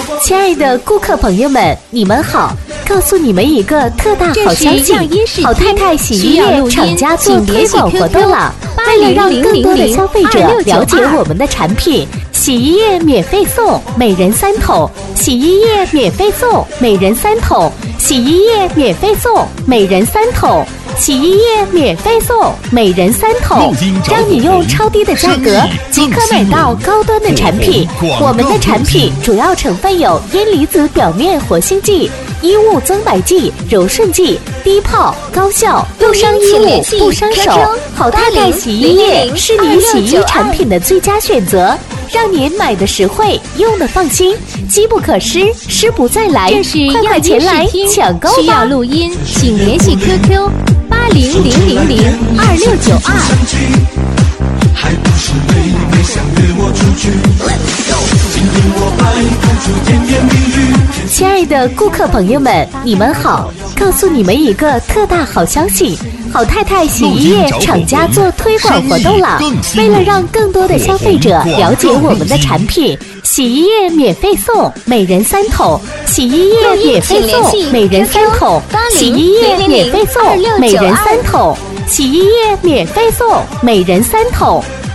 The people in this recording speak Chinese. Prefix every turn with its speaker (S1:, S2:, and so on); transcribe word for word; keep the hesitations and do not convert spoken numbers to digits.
S1: 亲爱的顾客朋友们，你们好！告诉你们一个特大好消息，好太太洗衣液厂家做推广活动了。为了让更多的消费者了解我们的产品，洗衣液免费送，每人三桶；洗衣液免费送，每人三桶；洗衣液免费送，每人三桶。洗衣液免费送，每人三桶，让你用超低的价格即可买到高端的产品。我们的产品主要成分有阴离子表面活性剂、衣物增白剂、柔顺剂，低泡高效，不伤衣物不伤手。好太太洗衣液是你洗衣产品的最佳选择，让您买的实惠，用的放心，机不可失，失不再来。快快前来抢购吧！
S2: 需要录音，请联系 Q Q 八零零零零二六九二。
S3: 还不是妹妹想约我出去，今天我拍不出甜言蜜语。
S1: 亲爱的顾客朋友们，你们好！告诉你们一个特大好消息，好太太洗衣液厂家做推广活动了。为了让更多的消费者了解我们的产品，洗衣液免费送，每人三桶；洗衣液免费送，每人三桶；洗衣液免费送，每人三桶；洗衣液免费送，每人三桶；